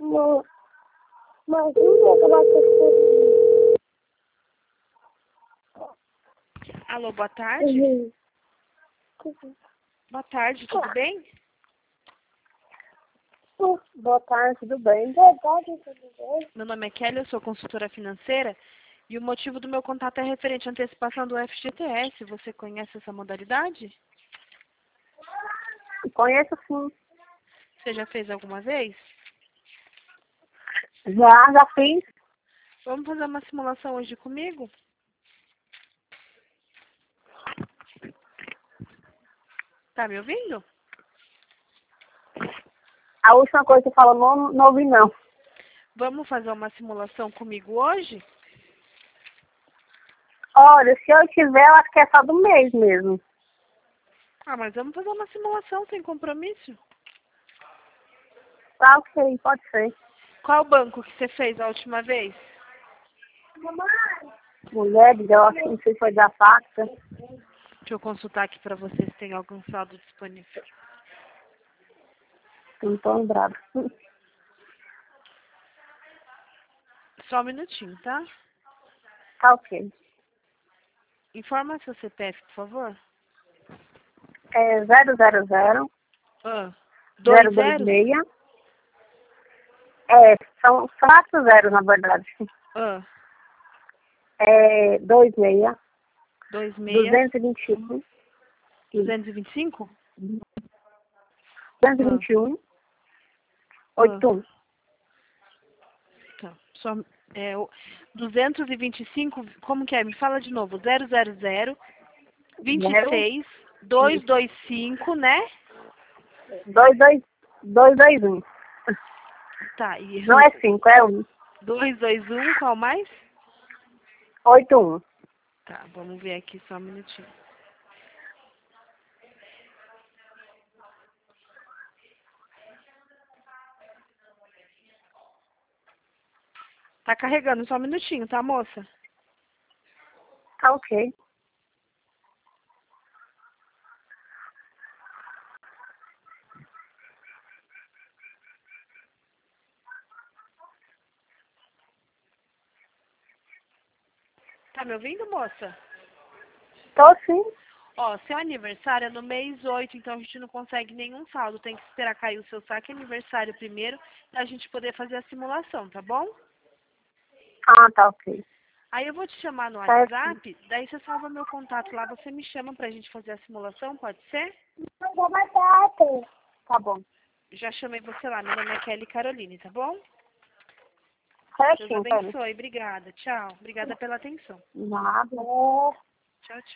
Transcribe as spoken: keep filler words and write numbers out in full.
Não. Mas não acabar com Alô, boa tarde. Uhum. Boa tarde, tudo bem? Boa tarde, tudo bem? Boa tarde, tudo bem? Meu nome é Kelly, eu sou consultora financeira e o motivo do meu contato é referente à antecipação do F G T S. Você conhece essa modalidade? Conheço sim. Você já fez alguma vez? Já, já fiz. Vamos fazer uma simulação hoje comigo? Tá me ouvindo? A última coisa que você falou, não, não ouvi não. Vamos fazer uma simulação comigo hoje? Olha, se eu tiver, eu acho que é só do mês mesmo. Ah, mas vamos fazer uma simulação sem compromisso. Tá, ok, pode ser. Qual banco que você fez a última vez? Mulheres, eu acho que não sei se foi da faca. Deixa eu consultar aqui para vocês se tem algum saldo disponível. Não tô lembrada. Só um minutinho, tá? Tá, ok. Informa seu C P F, por favor. É zero zero zero, Ah, dois zero dois zeros? seis. É, são, são quatro zeros, na verdade. Ah, É dois seis, dois seis, duzentos e vinte e um, duzentos e vinte e cinco? duzentos e Ah, vinte e um, ah, oitenta e um. tá. Só, é, o duzentos e vinte e cinco, como que é? Me fala de novo. zero zero zero, vinte e Zero, seis, duzentos e vinte e cinco, né? dois, dois, dois, dois, um. Tá, e Não é cinco, é um. dois dois um, qual mais? Oito, um. Tá, vamos ver aqui só um minutinho. Tá carregando só um minutinho, tá, moça? Tá, ok. Tá me ouvindo, moça? Tô sim. Ó, seu aniversário é no mês oito, então a gente não consegue nenhum saldo. Tem que esperar cair o seu saque aniversário primeiro pra gente poder fazer a simulação, tá bom? Ah, tá, ok. Aí eu vou te chamar no Certo. WhatsApp, daí você salva meu contato lá, você me chama pra gente fazer a simulação, pode ser? Tá bom. Já chamei você lá, meu nome é Kelly Caroline, tá bom? Deus Certinho, Kelly. abençoe, obrigada, tchau. Obrigada pela atenção. Nada. Tchau, tchau.